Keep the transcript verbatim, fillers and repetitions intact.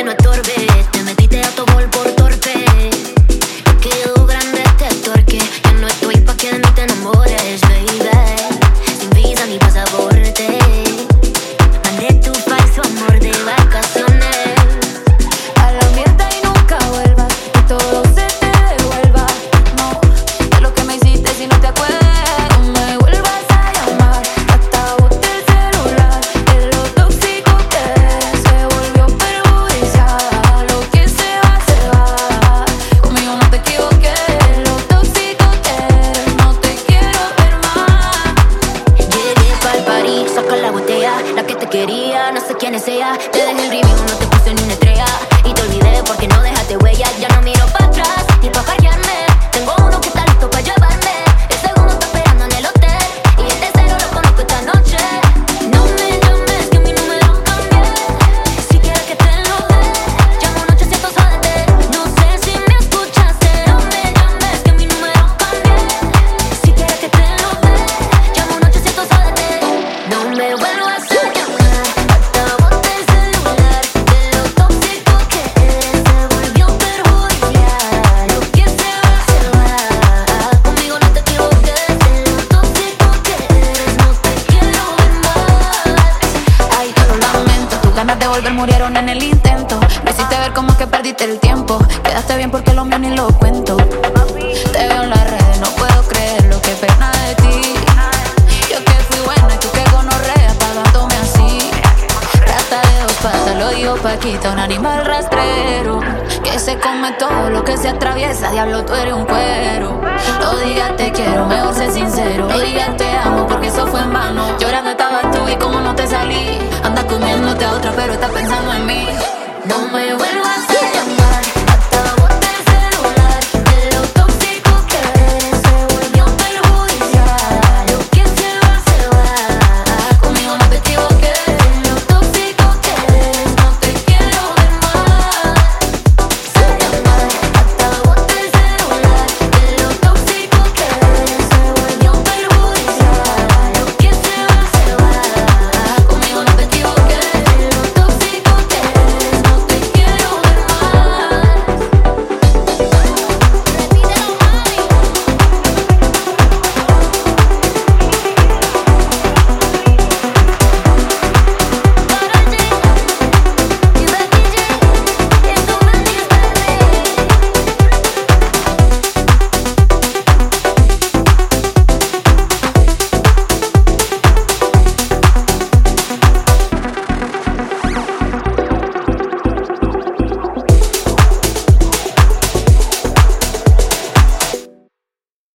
no estorbe. Te metiste a tu gol por torpe. Quedó grande este torque. Yo no estoy pa' que de mí te enamores, baby. Sin visa ni pasaporte. Mandé tu falso amor de vacaciones. A la mierda y nunca vuelvas. Que todo se te devuelva. No, de lo que me hiciste si no te acuerdas. No me vuelvas a llamar. Hasta boté el celular. De lo tóxico que eres. Se volvió perjudicial. Lo que se va, se va. Conmigo no te equivoqué. Lo tóxico que eres. No te quiero ver más. Llegué pa'l party, saca la botella. La que te quería, no sé quién es ella. Te dejé el review, no te puse ni una estrella. Y te olvidé porque no dejaste huella. Ya no miro pa' atrás, ni pa' fallarme. Tengo uno que está listo pa' llevarme. El segundo está esperando en el hotel. Y el tercero lo conozco esta noche. No me llames que mi número cambié. Si quieres que te lo dé, llamo un ochocientos A D T. No sé si me escuchaste. No me llames que mi número cambié. Si quieres que te lo dé, llamo un ochocientos A D T. No me vuelvas a llamar. Hasta boté el celular. De lo tóxico que eres. Se volvió perjudicial. Lo que se va, se va. Conmigo no te equivoques. De lo tóxico que eres. No te quiero ver más. Ay, te lo lamento, tus ganas de volver murieron en el intento. No hiciste ver cómo es que perdiste el tiempo. Quedaste bien porque lo mío ni lo cuento. Te veo en las redes, no puedo creer lo que pena de ti. Yo que fui buena y tú que gonorrea pagándome así. Rata de dos patas, lo dijo Paquita, un animal rastrero que se come todo lo que se atraviesa. Diablo, tú eres un